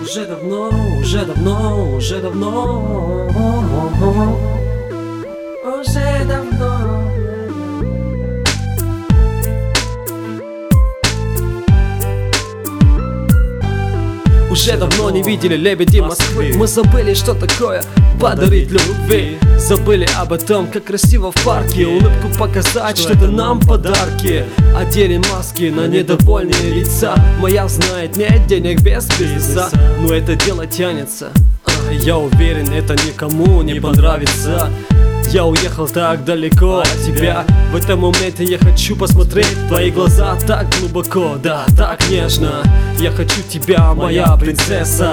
Уже давно, уже давно, уже давно, уже давно. Уже давно не видели лебедей Москвы. Мы забыли, что такое подарить любви. Забыли об этом, как красиво в парке. Улыбку показать, что это нам подарки. Одели маски на недовольные лица. Моя знает, нет денег без бизнеса, но это дело тянется. Я уверен, это никому не понравится. Я уехал так далеко от тебя. В этом моменте я хочу посмотреть в твои глаза так глубоко, да, так нежно. Я хочу тебя, моя принцесса.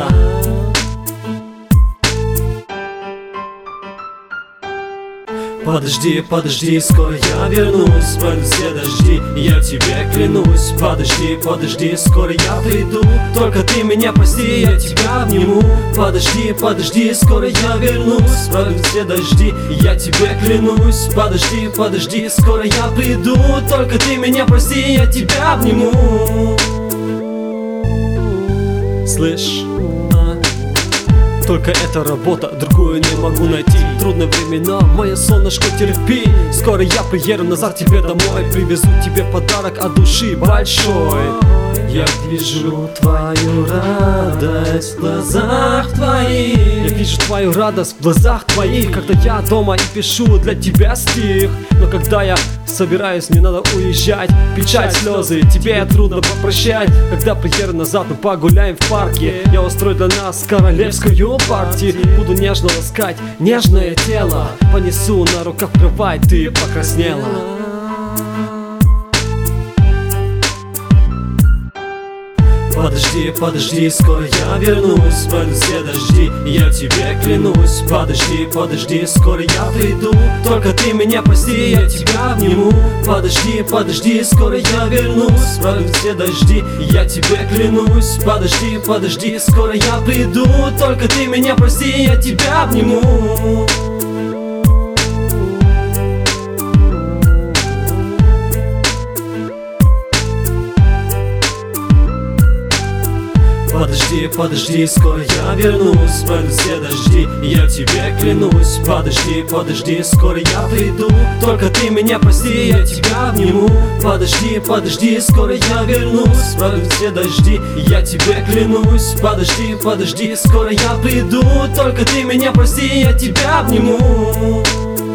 Подожди, подожди, скоро я вернусь. Пройдут все дожди, я тебе клянусь. Подожди, подожди, скоро я приду. Только ты меня прости, я тебя обниму. Подожди, подожди, скоро я вернусь. Пройдут все дожди, я тебе клянусь. Подожди, подожди, скоро я приду. Только ты меня прости, я тебя обниму. Слышь? Только эта работа, другую не могу найти. Трудные времена, мое солнышко, терпи. Скоро я приеду назад тебе домой. Привезу тебе подарок от души большой. Я вижу твою радость в глазах твоих. Я вижу твою радость в глазах твоих. Когда я дома и пишу для тебя стих. Но когда я собираюсь, мне надо уезжать. Печаль, слезы, тебе трудно попрощать. Когда приеду назад, мы погуляем в парке. Я устрою для нас королевскую партию. Буду нежно ласкать нежное тело. Понесу на руках в кровать, ты покраснела. Подожди, подожди, скоро я вернусь. Пройдут все дожди, я тебе клянусь. Подожди, подожди, скоро я приду. Только ты меня прости, я тебя обниму. Подожди, подожди, скоро я вернусь. Пройдут все дожди, я тебе клянусь. Подожди, подожди, скоро я приду. Только ты меня прости, я тебя обниму. Подожди, подожди, скоро я вернусь. Пройдут все дожди, я тебе клянусь. Подожди, подожди, скоро я приду. Только ты меня прости, я тебя обниму. Подожди, подожди, скоро я вернусь. Пройдут все дожди, я тебе клянусь. Подожди, подожди, скоро я приду. Только ты меня прости, я тебя обниму.